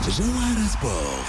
جوهرة سبور.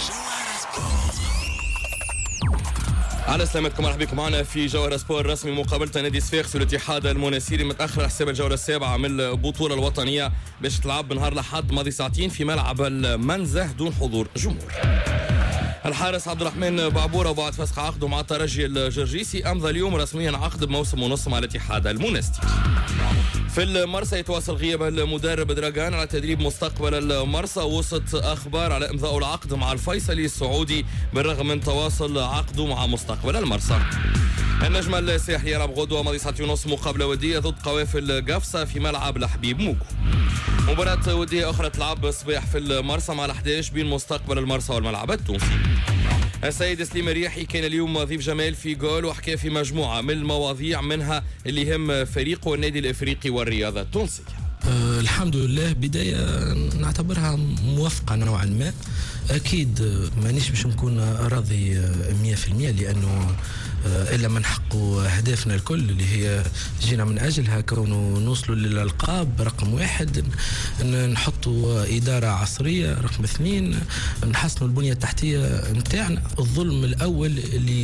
على سلامتكم، مرحبا بكم معنا في جوهرة سبور رسمي. مقابلة نادي صفاقس والاتحاد المناسيري متأخر حساب الجولة السابعة من البطولة الوطنية باش تلعب نهار الأحد ماضي ساعتين في ملعب المنزه دون حضور جمهور. الحارس عبد الرحمن بعبورة بعد فسخ عقده مع الترجي الجرجيسي أمضى اليوم رسميا عقد بموسم ونص مع الاتحاد المنستير. في المرسى يتواصل غياب المدرب دراغان على تدريب مستقبل المرسى، وسط أخبار على إمضاء العقد مع الفيصلي السعودي بالرغم من تواصل عقده مع مستقبل المرسى. النجم الساحلي يلعب غدوة ماضي ساعتين ونص مقابلة ودية ضد قوافل قفصة في ملعب الحبيب موكو. مباراة ودية أخرى تلعب الصباح في المرسى مع ال11 بين مستقبل المرسى والملعب التونسي. السيد سليم الرياحي كان اليوم ضيف جمال في جول وحكى في مجموعة من المواضيع منها اللي يهم فريقه والنادي الإفريقي والرياضة التونسية. الحمد لله بداية نعتبرها موفقة نوعا ما. أكيد مانيش باش نكون راضي 100% لأنه إلا ما نحقوا أهدافنا الكل اللي هي جينا من أجلها، كونه نوصلوا للألقاب رقم 1، نحطوا إدارة عصرية رقم 2، نحسنوا البنية التحتية نتاعنا. الظلم الأول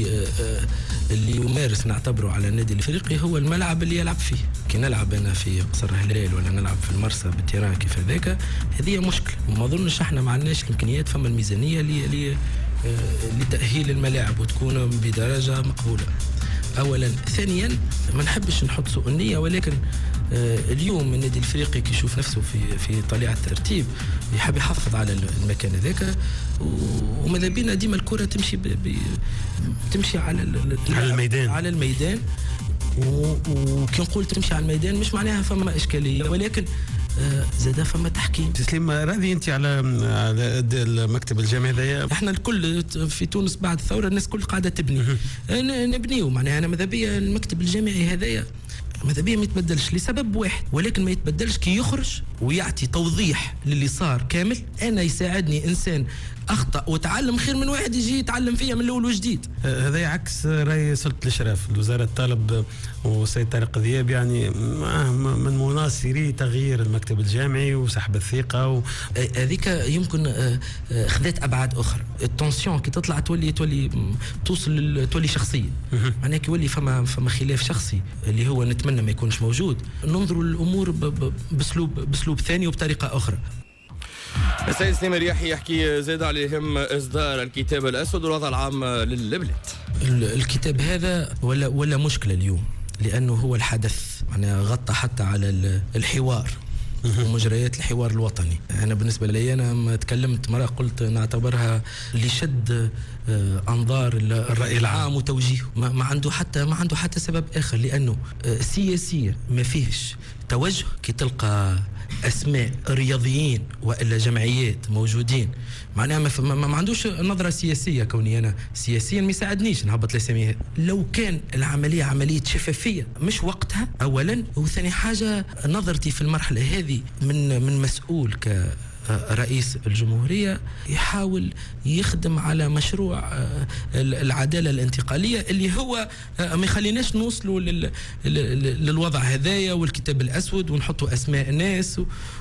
اللي يمارس نعتبره على النادي الإفريقي هو الملعب اللي يلعب فيه. كي نلعب أنا في قصر هلال ولا نلعب في المرسى بالتيران كيف هذاك، هذه مشكلة. وما أظنش احنا ما عندناش الإمكانيات، فما الميزانية لتأهيل الملاعب وتكون بدرجة مقبولة. أولا. ثانيا، ما نحبش نحط سوء النية، ولكن اليوم النادي الافريقي كي يشوف نفسه في طليعة الترتيب يحب يحافظ على المكان هذاك، وماذا بينا ديما الكرة تمشي على الميدان. وكي نقول تمشي على الميدان مش معناها فما إشكالية، ولكن زاد فما تحكيم. تسليم، راضي انت على المكتب الجامعي هذايا؟ احنا الكل في تونس بعد الثوره الناس كل قاعده تبني، نبنيو. معناها انا ماذا بيا المكتب الجامعي هذايا ماذا بيا ما يتبدلش لسبب واحد، ولكن ما يتبدلش كي يخرج ويعطي توضيح للي صار كامل. انا يساعدني انسان اخطا وتعلم خير من واحد يجي يتعلم فيها من الاول وجديد. هذا عكس راي سلطه الاشراف. الوزاره طالب والسيد طارق ذياب يعني من مناصري تغيير المكتب الجامعي وسحب الثقه هذيك يمكن خذت ابعاد اخرى. التونسيون كي تطلع تولي توصل تولي شخصيه. معناها كي يولي فما خلاف شخصي اللي هو نتمنى ما يكونش موجود، ننظروا للامور باسلوب ثاني وبطريقه اخرى. السيد سليم الرياحي يحكي زاد عليهم إصدار الكتاب الأسود والوضع العام للبلاد. الكتاب هذا ولا مشكلة اليوم، لأنه هو الحدث. أنا غطى حتى على الحوار ومجريات الحوار الوطني. أنا بالنسبة لي أنا ما تكلمت مرة قلت نعتبرها لشد أنظار الرأي العام وتوجيهه. ما عنده حتى سبب آخر، لأنه سياسيا ما فيهش توجه. كي تلقى أسماء رياضيين وإلا جمعيات موجودين معناها ما عندوش نظرة سياسية. كوني أنا سياسيا ما يساعدنيش نهبط الأسامي. لو كان العملية عملية شفافية مش وقتها أولا، وثاني حاجة نظرتي في المرحلة هذه من مسؤول رئيس الجمهورية يحاول يخدم على مشروع العدالة الانتقالية اللي هو ما يخليناش نوصلوا للوضع هذايا والكتاب الأسود ونحطوا أسماء ناس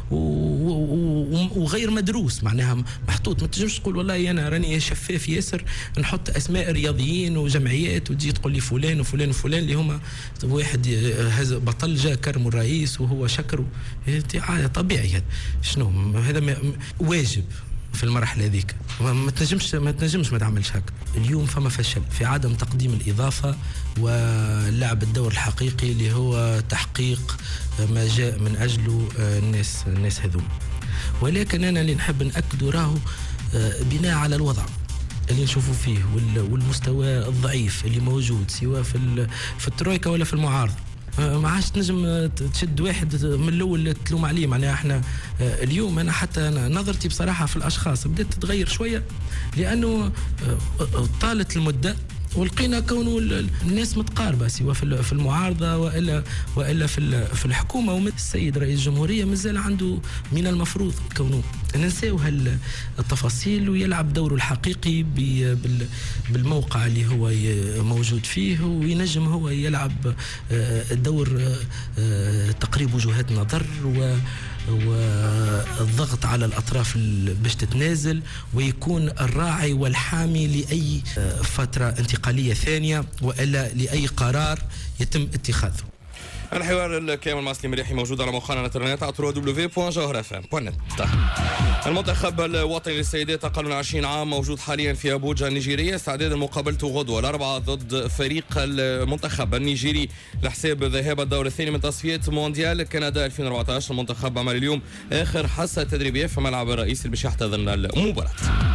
وغير مدروس. معناها محطوط، ما تنجمش تقول والله أنا راني شفاف ياسر نحط أسماء رياضيين وجمعيات وتجي تقول لي فلان وفلان وفلان اللي هما واحد هذا بطل جاء كرموا الرئيس وهو شكره. طبيعي هذا. شنو هذا واجب في المرحلة هذيك. ما تنجمش ما تعملش هكا. اليوم فما فشل في عدم تقديم الإضافة ولعب الدور الحقيقي اللي هو تحقيق ما جاء من أجله الناس هذوم. ولكن أنا اللي نحب نأكد راهو بناء على الوضع اللي نشوفوا فيه والمستوى الضعيف اللي موجود سواء في الترويكا ولا في المعارضة. ما عادش تنجم تشد واحد من الاول تلوم عليه. معناها احنا اليوم انا حتى نظرتي بصراحه في الاشخاص بدات تتغير شويه، لانه طالت المده ولقينا كونه الناس متقاربه سواء في المعارضه والا في الحكومه. والسيد رئيس الجمهوريه مازال عنده من المفروض كونه ننساو هالتفاصيل ويلعب دوره الحقيقي بالموقع اللي هو موجود فيه، وينجم هو يلعب دور تقريب وجهات نظر والضغط على الأطراف باش تتنازل، ويكون الراعي والحامي لأي فترة انتقالية ثانية وإلا لأي قرار يتم اتخاذه. الحوار الكامل مع سليم ريحي موجود على موقعنا الانترنت على www.jawharfm.net. المنتخب الوطني للسيدات أقل من 20 عام موجود حاليا في أبوجا النيجيرية استعدادا لمقابلته غدوة الأربعاء ضد فريق المنتخب النيجيري لحساب ذهاب الدور الثاني من تصفيات مونديال كندا 2014. المنتخب عمل اليوم آخر حصة تدريبية في ملعب الرئيسي باش يحتضن المباراة.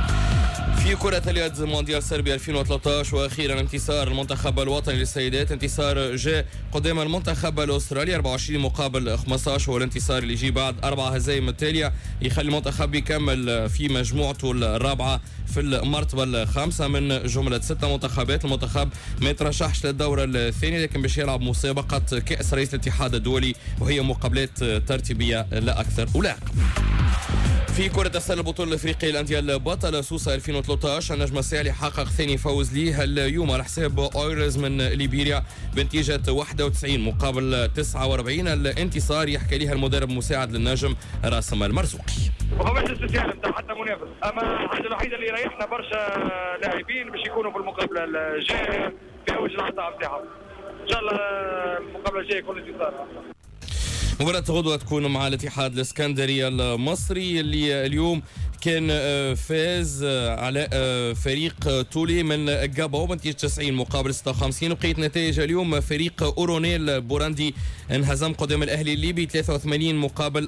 في كرة اليد مونديال صربيا 2013 واخيرا انتصار المنتخب الوطني للسيدات، انتصار جاء قدام المنتخب الاسترالي 24 مقابل 15، والانتصار اللي يجي بعد 4 هزايم التالية يخلي المنتخب يكمل في مجموعته الرابعة في المرتبة الخامسة من جملة 6 منتخبات. المنتخب ما يترشحش للدورة الثانية لكن باش يلعب مسابقة كأس رئيس الاتحاد الدولي وهي مقابلات ترتيبية لا أكثر ولا أقل. في كرة السلة البطولة الافريقية للأندية البطلة سوسة 2013 النجم الساحلي حقق ثاني فوز ليه اليوم على حساب اويرز من ليبيريا بنتيجة 91 مقابل 49. الانتصار يحكي لها المدرب المساعد للنجم راسم المرزوقي. وهو مش استسلام نتاع حتى منافس، اما الحاجة الوحيدة اللي يريحنا برشا لاعبين باش يكونوا في المقابلة الجاية في اوج العطاء نتاعهم. ان شاء الله المقابلة الجاية يكون انتصار. مباراة غدوة تكون مع الاتحاد الاسكندري المصري اللي اليوم كان فاز على فريق تولي من جابو بنتيجة 90 مقابل 56. وبقيت نتائج اليوم فريق اورونيل بوراندي انهزم قدام الاهلي الليبي 83 مقابل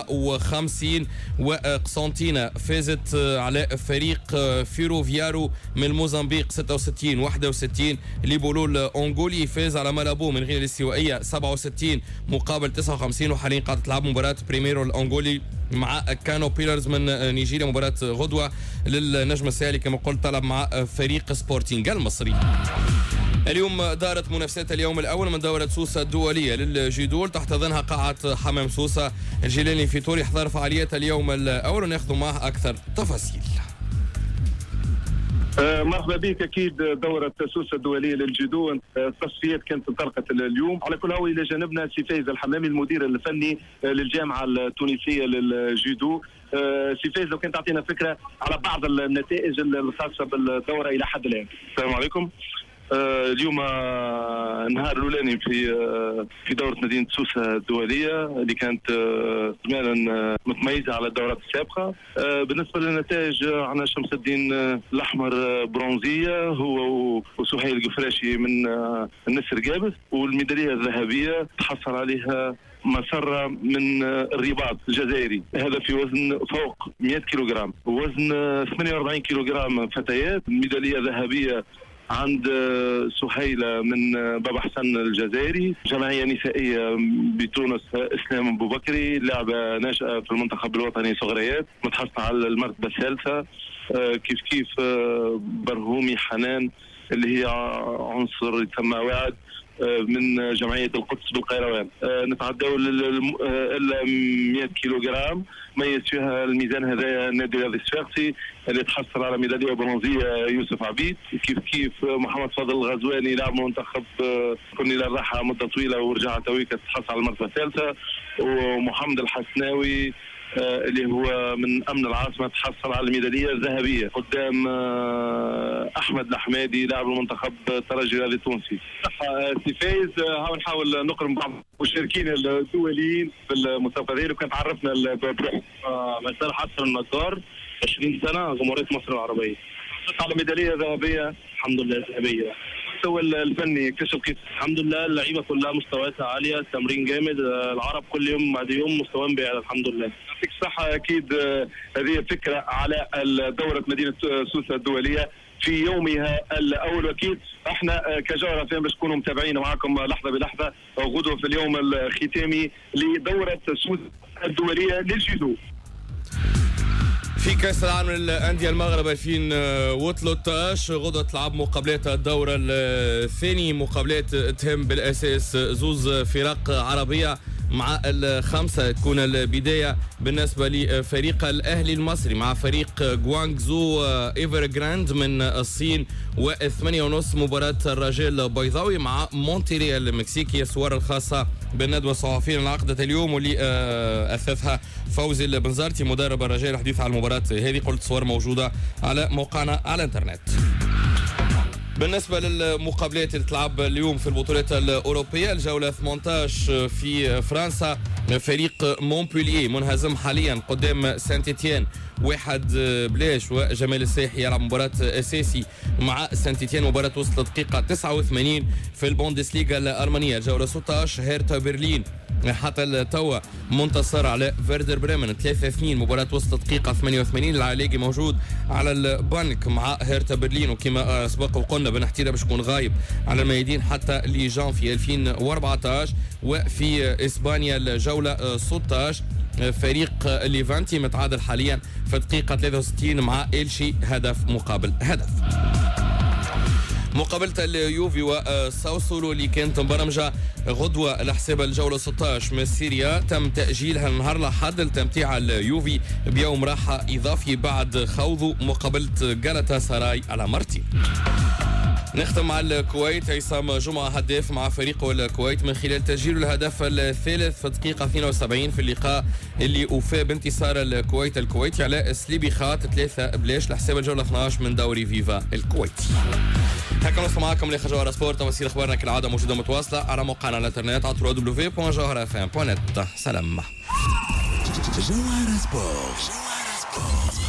54، وقسنطينة فازت على فريق فيروفيارو من موزمبيق 66 61. ليبولول انغولي فاز على مالابو من غينيا الاستوائية 67 مقابل 59. وحاليا قاعدة تلعب مباراة بريميرو الانغولي مع كانو بيلرز من نيجيريا. مباراة غدوة للنجم الساحلي كما قلت تلعب مع فريق سبورتينغ المصري. اليوم دارت منافسات اليوم الأول من دورة سوسة الدولية للجدول تحتضنها قاعة حمام سوسة. الجيلاني في توري يحضر فعاليات اليوم الأول وناخذ معه أكثر تفاصيل. مرحبا بك. اكيد دوره سوسه الدوليه للجودو التصفيات كانت انطلقت اليوم. على كل هو الى جانبنا سي فايز الحمامي المدير الفني للجامعه التونسيه للجودو. سي فايز لو كان تعطينا فكره على بعض النتائج الخاصه بالدوره الى حد الان. السلام عليكم. اليوم النهار الاولاني في دوره مدينه سوسه الدوليه اللي كانت زمانا متميزه على الدورات السابقه. بالنسبه للنتائج عندنا شمس الدين الاحمر برونزيه هو وسهيل القفراشي من النسر جابس، والميداليه الذهبيه تحصل عليها مسرة من الرباط الجزائري، هذا في وزن فوق 100 كيلوغرام، ووزن 48 كيلوغرام فتيات. ميداليه ذهبيه عند سهيلة من بابا حسن الجزائري. جمعية نسائية بتونس إسلام أبو بكري، لاعبة ناشئة في المنتخب الوطني صغريات متحصلة على المرتبة الثالثة. كيف برهومي حنان اللي هي عنصر يسمى واعد من جمعية القدس بالقيروان. نتعداو إلا 100 كيلوغرام ميز فيها الميزان هذايا النادي الرياضي الصفاقسي اللي تحصل على ميدالية برونزية يوسف عبيد. كيف محمد فاضل الغزواني لاعب منتخب كوني للراحة مدة طويلة ورجع تويكا تحصل على المرتبة الثالثة. ومحمد الحسناوي اللي هو من أمن العاصمة تحصل على الميدالية الذهبية قدام أحمد الحمادي لاعب المنتخب الترجي الرياضي التونسي. سي فايز هاو نحاول نقرب بعض المشاركين الدوليين في المسابقة هذه. وكان تعرفنا مسار حسن النجار 20 سنة جمهورية مصر العربية على ميدالية ذهبية الحمد لله ذهبية. المستوى الفني اكتشف كيف؟ الحمد لله اللعيبه كلها مستوياتها عاليه، التمرين جامد، العرب كل يوم بعد يوم مستواهم بيعلى الحمد لله. يعطيك الصحه. اكيد هذه فكره على دوره مدينه سوسه الدوليه في يومها الاول. اكيد احنا كجوهر FM باش نكونوا متابعين معكم لحظه بلحظه غدوه في اليوم الختامي لدوره سوسه الدوليه للجودو. في كأس العالم للأندية المغرب 2013 غدوة تلعب مقابلات الدورة الثاني، مقابلات تهم بالأساس زوز فرق عربية مع الخمسة. تكون البداية بالنسبة لفريق الأهلي المصري مع فريق غوانغزو إيفر جراند من الصين، و8:30 مباراة الرجال البيضاوي مع مونتريال المكسيكي. الصور الخاصة بالندوة الصحفية انعقدت اليوم واللي أثثها فوزي البنزرتي مدرب الرجاء. الحديث على المباراة هذه قلت صور موجودة على موقعنا على الانترنت. بالنسبة للمقابلات اللي تلعب اليوم في البطولات الأوروبية، الجولة 18 في فرنسا، فريق مونبولييه منهزم حاليا قدام سانت إتيان 1-0، وجمال الساحي يلعب مباراة أساسي مع سانت إتيان. مباراة وصلت دقيقة 89 في البوندسليغا الألمانية. الجولة 16 هيرتا برلين حتى التوا منتصر على فيردر بريمن 3-2، مباراة وسط دقيقة 88. العلاقي موجود على البنك مع هيرتا برلين، وكما سبق وقلنا بن حتيرة باش يكون غايب على الميادين حتى لجانفي 2014. وفي إسبانيا الجولة 16 فريق ليفانتي متعادل حاليا في دقيقة 63 مع إلشي هدف مقابل هدف. مقابلة اليوفي وساوسولو اللي كانت مبرمجة غدوة لحساب الجولة 16 من سيريا تم تأجيلها النهار الأحد لتمتيع اليوفي بيوم راحة إضافي بعد خوضه مقابلة جالاتا سراي على مرتين. نختم مع الكويت. عصام جمعة هداف مع فريقه الكويت من خلال تسجيل الهدف الثالث في دقيقة 72 في اللقاء اللي أوفى بانتصار الكويت على سليبيخات 3-0 لحساب الجولة 12 من دوري فيفا الكويتي. هكا نوصل معاكم لجوهرة سبورت. تفاصيل اخبارنا كالعادة موجودة متواصلة على موقعنا على الانترنت على www.jawharafm.net. سلام. جوهرة سبورت.